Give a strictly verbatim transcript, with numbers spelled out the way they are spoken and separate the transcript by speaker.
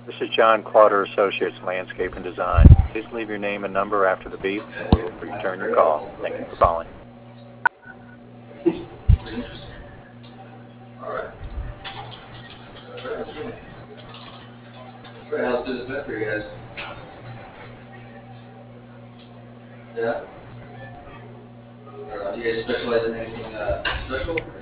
Speaker 1: This is John Clauder Associates Landscape and Design. Please leave your name and number after the beep, and we will return your call. Thank you for calling.
Speaker 2: Alright. Great, how's business been for you guys? Yeah? Uh, do you guys specialize in anything uh, special?